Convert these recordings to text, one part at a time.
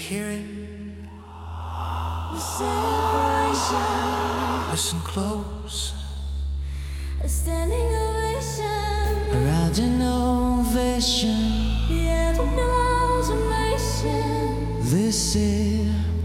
hear it? The celebration. Listen close. A standing ovation. Around an ovation. Yeah, no automation. This is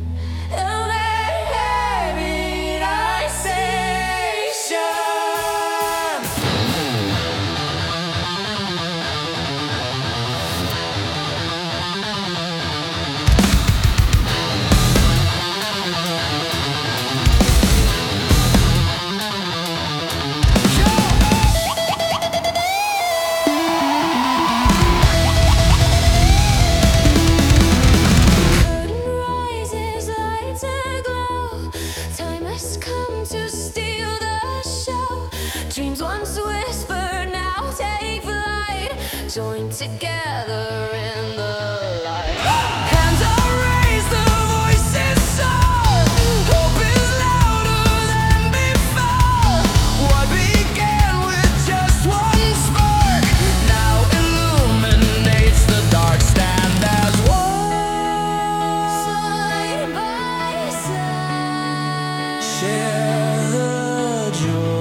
joined together in the light. hands are raised, the voices soar. Hope is louder than before. What began with just one spark now illuminates the dark. Stand as one, Side by side. share the joy.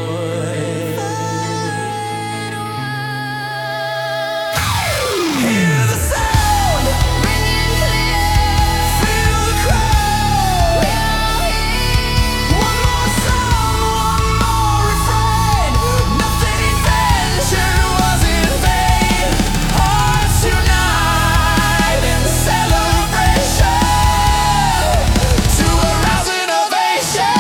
Hear the sound, Ringing clear. feel the crowd. We're all here. One more song, one more refrain. Nothing ventured was in vain. Hearts unite in celebration to arouse innovation.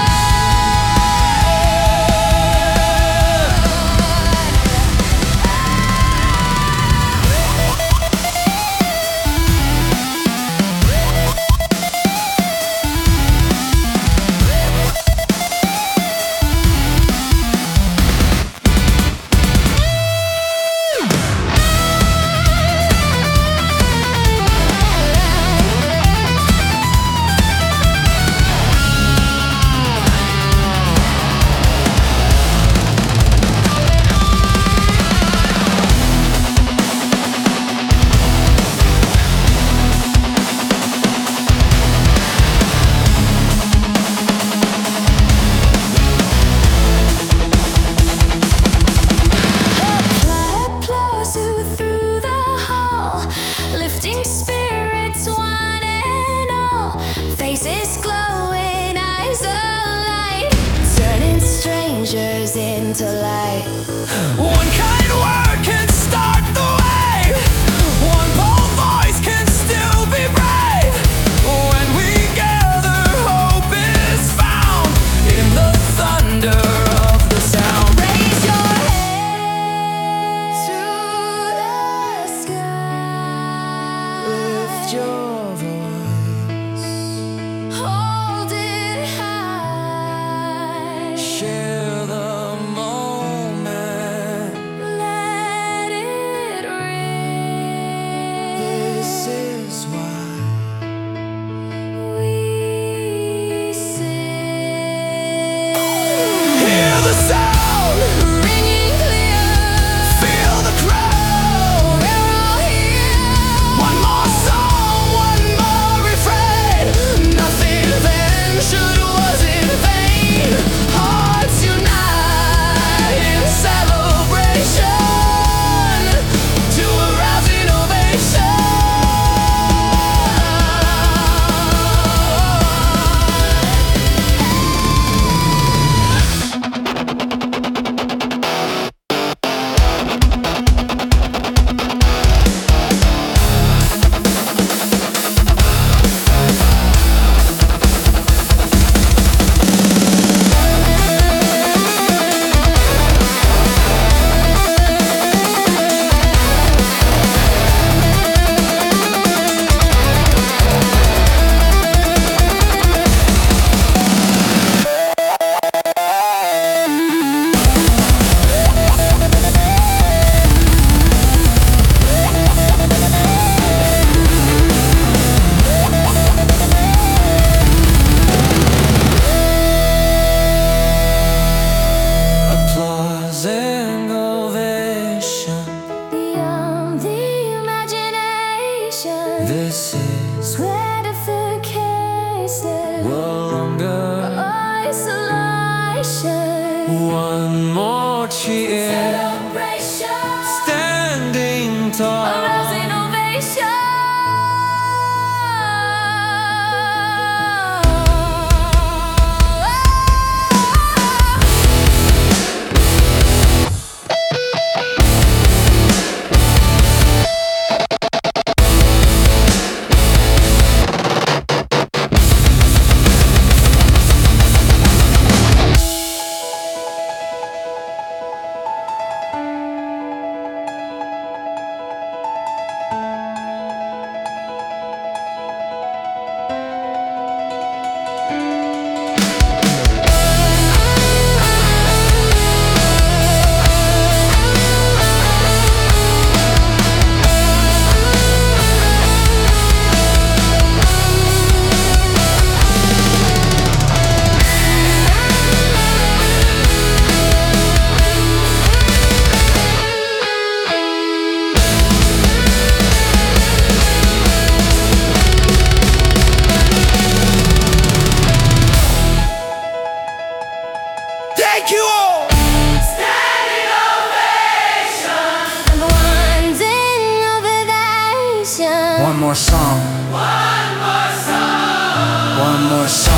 Fly closer through the hall, lifting spirits one and all. Faces glowing, eyes alight, turning strangers into light. One kind word can start the wave. One bold voice can still be brave. When we gather, hope is found in the thunder of the sound. Raise your head to the sky. Lift your voice, Hold it high. share the moment. Let it ring. This is why We sing. hear the sound, Ringing clear. feel the crowd. We're all here. One more song, longer. Isolation. One more cheer, Celebration. standing A tall. rousing ovation. Thank you all! Standing ovation. And one ding ovation. One more song. One more song. One more song.